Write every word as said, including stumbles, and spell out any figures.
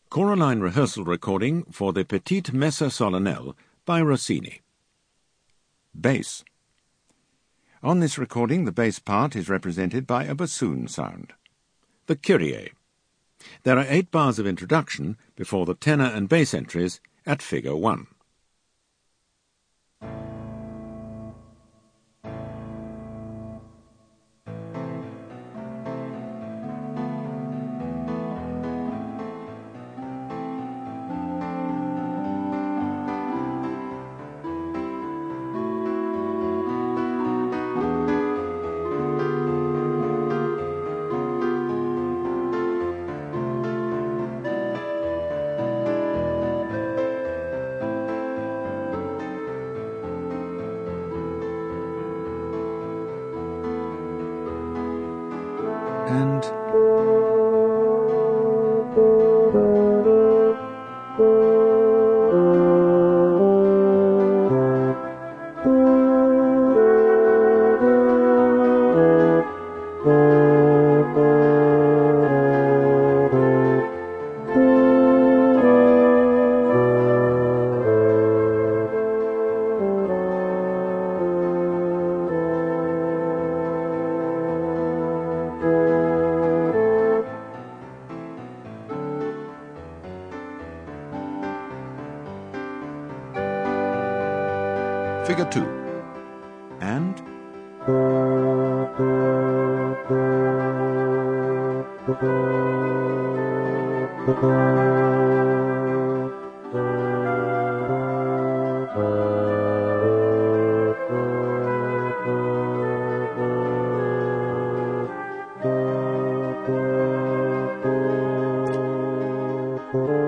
Choraline rehearsal recording for the Petite Messe Solennelle by Rossini. Bass. On this recording, the bass part is represented by a bassoon sound. The Kyrie. There are eight bars of introduction before the tenor and bass entries at figure one. And figure two. And Thank you.